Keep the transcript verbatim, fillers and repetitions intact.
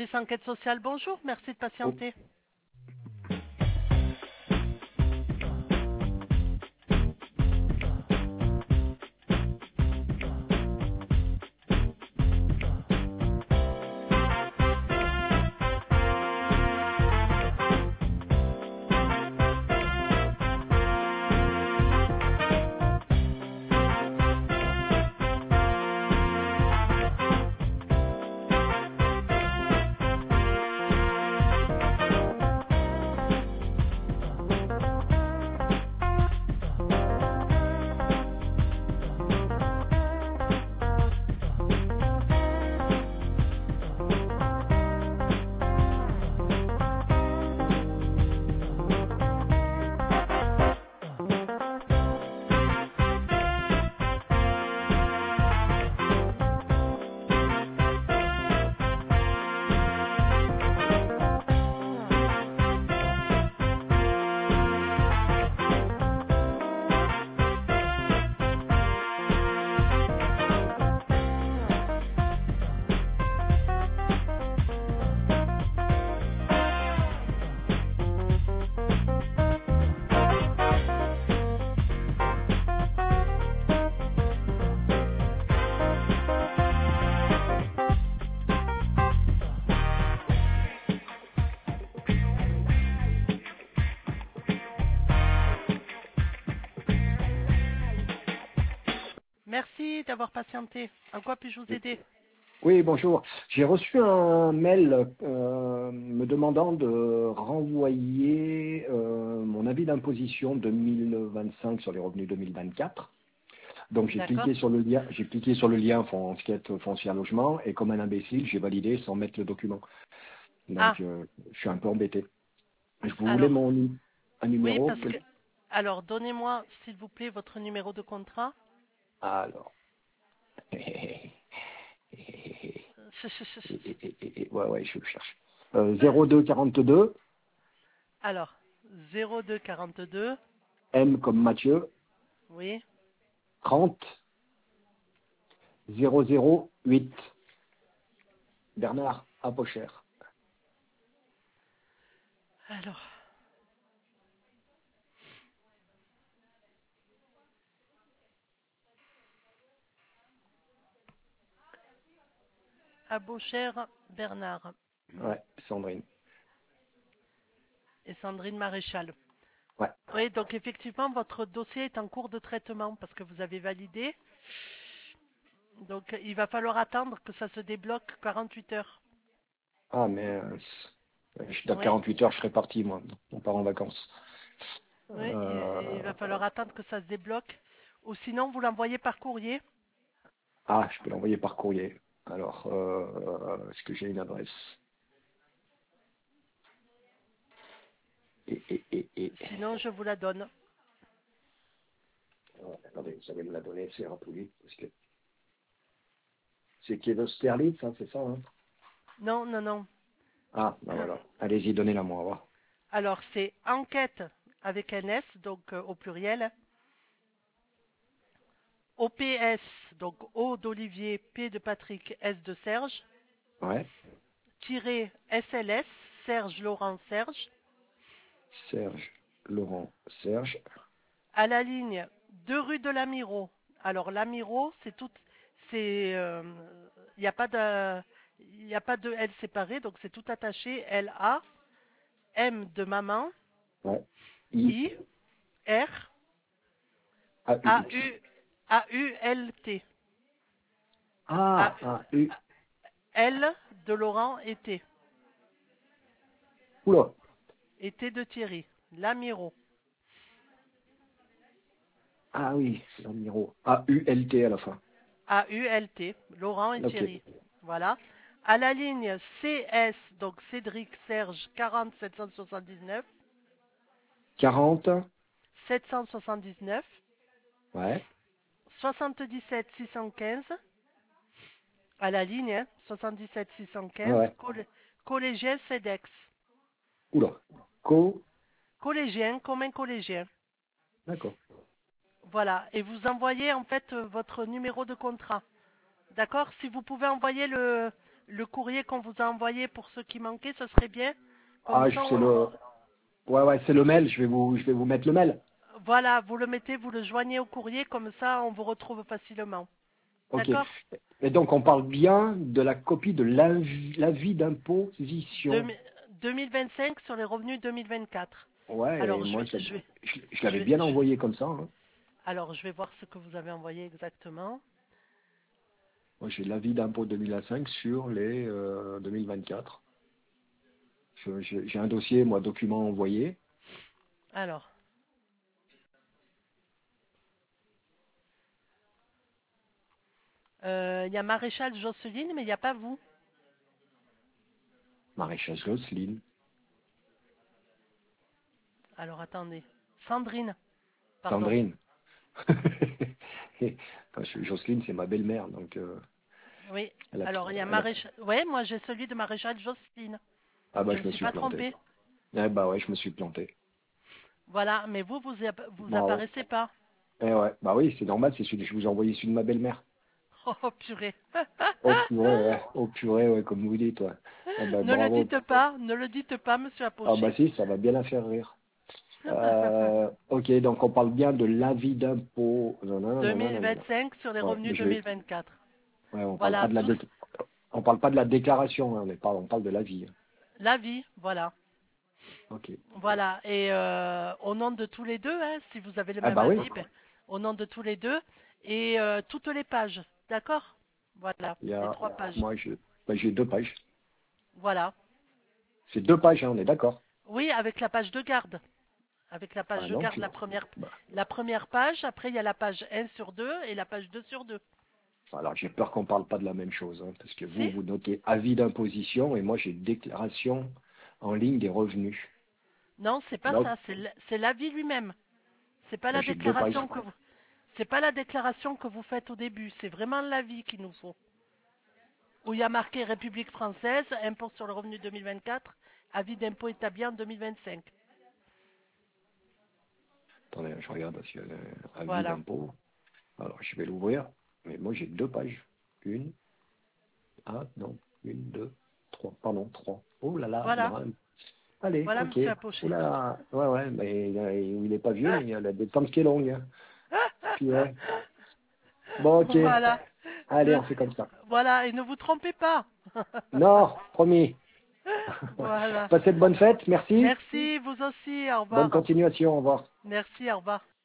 Service enquête sociale, bonjour, merci de Oh, patienter. Merci d'avoir patienté. En quoi puis-je vous aider? oui, bonjour. J'ai reçu un mail euh, me demandant de renvoyer euh, mon avis d'imposition deux mille vingt-cinq sur les revenus deux mille vingt-quatre. Donc j'ai D'accord. cliqué sur le lien, j'ai cliqué sur le lien fon- enquête foncière logement et comme un imbécile, j'ai validé sans mettre le document. Ah, Donc euh, je suis un peu embêté. Je vous voulais alors, mon nu- un oui, numéro. parce que... Alors, donnez-moi, s'il vous plaît, votre numéro de contrat. Alors. Ouais, ouais, je le cherche. Euh, zéro deux quarante-deux, Alors, zéro deux quarante-deux, M comme Mathieu, oui. trente, zéro zéro huit, Bernard Apocher. Alors, Abocher Bernard Ouais, Sandrine. et Sandrine Maréchal. Ouais. Oui, donc effectivement, votre dossier est en cours de traitement parce que vous avez validé. Donc, il va falloir attendre que ça se débloque quarante-huit heures. Ah, mais je, dans Oui, quarante-huit heures, je serai parti, moi. On part en vacances. oui, il, il Euh, va falloir attendre que ça se débloque. Ou sinon, vous l'envoyez par courrier. Ah, je peux l'envoyer par courrier. Alors, euh, est-ce que j'ai une adresse? Et, et, et, et. Sinon, je vous la donne. Oh, attendez, vous allez me la donner, c'est plus vite, parce que c'est qui est d'Austerlitz, hein, c'est ça, hein? Non, non, non. Ah, ben Euh, voilà. Allez-y, donnez-la moi, on va voir. Alors, c'est enquête avec un S, donc euh, au pluriel. O P S, donc O d'Olivier, P de Patrick, S de Serge. Ouais. Tiré S L S, Serge Laurent Serge. Serge, Laurent, Serge. À la ligne deux rue de l'Amiro. Alors l'Amiro, c'est tout, c'est, il euh, n'y a pas de, il n'y a pas de L séparé, donc c'est tout attaché. L A, M de maman, Ouais. I, I, R, A, U, A X. U, A U L T. A, Ah, A, U. L de Laurent et T. Oula. Et T de Thierry. L'Amiro. Ah oui, c'est l'Amiro. A, U, L, T à la fin. A U L T. Laurent et Ok. Thierry. Voilà. À la ligne C S, donc Cédric Serge quarante sept cent soixante-dix-neuf. quarante. sept cent soixante-dix-neuf. Ouais. soixante-dix-sept six cent quinze. À la ligne, hein, soixante-dix-sept six cent Ouais, quinze. ouais. Collé- collégien CEDEX. Oula. Co. Collégien, comme un collégien. D'accord. Voilà. Et vous envoyez en fait euh, votre numéro de contrat. D'accord? Si vous pouvez envoyer le, le courrier qu'on vous a envoyé pour ceux qui manquaient, ce serait bien. Comme Ah, ça, c'est on, le, ouais, ouais, c'est le mail. Je vais vous, je vais vous mettre le mail. voilà, vous le mettez, vous le joignez au courrier, comme ça, on vous retrouve facilement. Ok. D'accord? Et donc, on parle bien de la copie de l'avis l'avis d'imposition. Deux- deux mille vingt-cinq sur les revenus deux mille vingt-quatre. Ouais, et Alors, je moi, vais, je, je vais, je, je je l'avais vais, bien je- envoyé comme ça, hein. alors, je vais voir ce que vous avez envoyé exactement. Moi, j'ai l'avis d'impôt deux mille vingt-cinq sur les euh, deux mille vingt-quatre. Je- je- J'ai un dossier, moi, document envoyé. Alors, euh, il y a Maréchal Jocelyne, mais il n'y a pas vous. Maréchal Jocelyne. Alors, attendez. Sandrine, pardon. Sandrine. Quand je suis Jocelyne, c'est ma belle-mère, donc euh, Oui. elle a, Alors, il y a elle a- Maréchal. Ouais, moi, j'ai celui de Maréchal Jocelyne. Ah bah Je me je me suis suis pas planté. trompée. Eh bah ouais, je me suis planté. Voilà, mais vous, vous, app- vous Bravo. apparaissez pas. Eh ouais, bah oui, c'est normal, c'est celui que je vous ai envoyé celui de ma belle-mère. Oh, purée. Oh purée, ouais, oh purée, ouais, comme vous dites, ouais. Ah bah Ne le bravo. dites pas, ne le dites pas, monsieur Ah bah Apochet. si, ça va bien la faire rire. Euh, ok, donc on parle bien de l'avis d'impôt. Nanana, nanana, nanana. deux mille vingt-cinq sur les Ouais, mais revenus je vais, deux mille vingt-quatre. ouais, on parle pas Voilà, de la tout dé- on parle pas de la déclaration, hein, on, est pas, on parle de l'avis, hein. l'avis, voilà. Ok. Voilà, et euh, au nom de tous les deux, hein, si vous avez le Ah même bah oui, avis, ben, au nom de tous les deux, et euh, toutes les pages, d'accord? Voilà, il y les a, trois pages. moi je, bah, j'ai deux pages. Voilà. C'est deux pages, hein, on est d'accord. Oui, avec la page de garde. Avec la page Ah de non, garde, je, la première, bah, la première page, après il y a la page un sur deux et la page deux sur deux. alors j'ai peur qu'on parle pas de la même chose, hein, parce que vous, Si? vous notez avis d'imposition et moi j'ai déclaration en ligne des revenus. Non, c'est pas Là, ça, c'est l- c'est l'avis lui-même. C'est pas bah, la j'ai deux pages. déclaration que vous, c'est pas la déclaration que vous faites au début, c'est vraiment l'avis qu'il nous faut. Où il y a marqué République française, impôt sur le revenu deux mille vingt-quatre, avis d'impôt établi en deux mille vingt-cinq. Attendez, je regarde s'il y a un avis Voilà, d'impôt. Alors je vais l'ouvrir, mais moi j'ai deux pages. Une, ah non, une, deux, trois, pardon, trois. Oh là là, voilà, non. Allez, voilà, ok. monsieur Oh Apochet. là, ouais, ouais, mais euh, il n'est pas vieux, mais il y a la détente qui est longue, hein. Puis, ouais. Bon, ok. Voilà, Allez, ne, on fait comme ça. voilà, et ne vous trompez pas. Non, promis. Voilà. Passez de bonnes fêtes, merci. Merci, vous aussi, au Bonne revoir. continuation, au revoir. Merci, au revoir.